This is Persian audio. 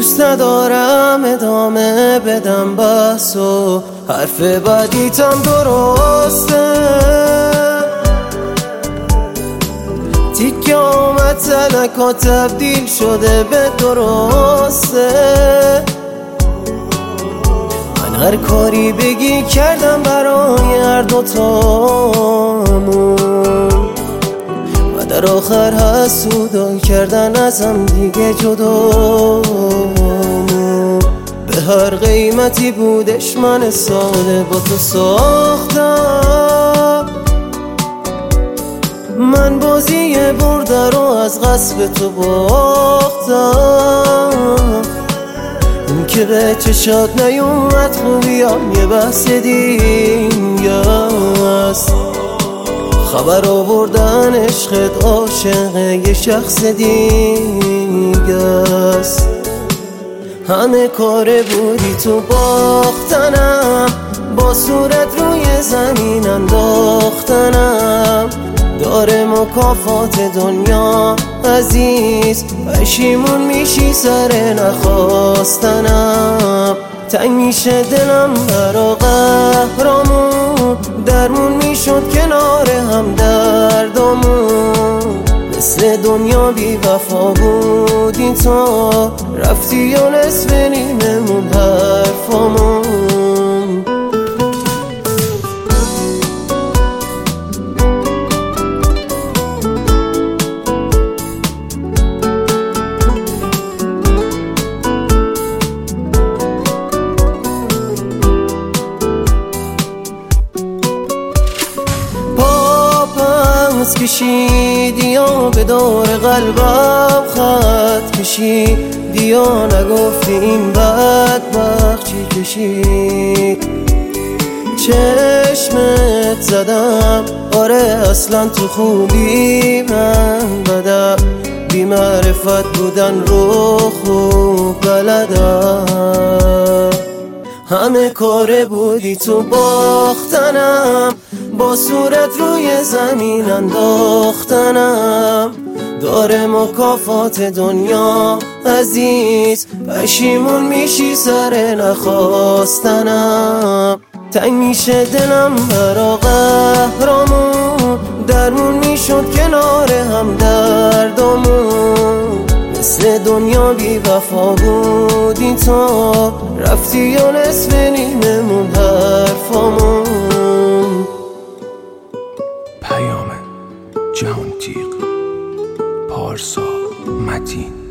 دوست ندارم ادامه بدم بحث و حرف بدیتم درسته. تیکه آمد تلکا تبدیل شده به درسته. من هر کاری بگی کردم برای هر دوتامون و در آخر حسودا کردن ازم دیگه جدامون. به هر قیمتی بودش من ساده با تو ساختم. من بازی برده رو از غصب تو باختم. اون که به چشات نیومد خوبیام یه بحث دیگه است. خبر آوردن عشقت عاشق یه شخص دیگه است. همه کار بودی تو باختنم، با صورت روی زمین انداختنم. داره مکافات دنیا عزیز، پشیمون میشی سر نخواستنم. تنگ میشه دلم برا قهرامون، درمون میشد کنار هم دردامون. مثل دنیا بی وفا بودی تو، رفتی و نصف نیممون حرفامون. کشیدی و به دور قلبم خط کشیدی و نگفتی این بدبخت چی کشید. چشمت زدم آره اصلا تو خوبی من بدم، بی معرفت بودن رو خوب بلدم. همه کاره بودی تو باختنم، با صورت روی زمین انداختنم. داره مکافات دنیا عزیز، پشیمون میشی سر نخواستنم. تنگ میشه دلم برا قهرامون، درمون میشد کنار هم دردامون. مثل دنیا بی وفا بودی تو، رفتی و نصف نیممون حرفامون. پیام جهان تیغ، پارسا متین.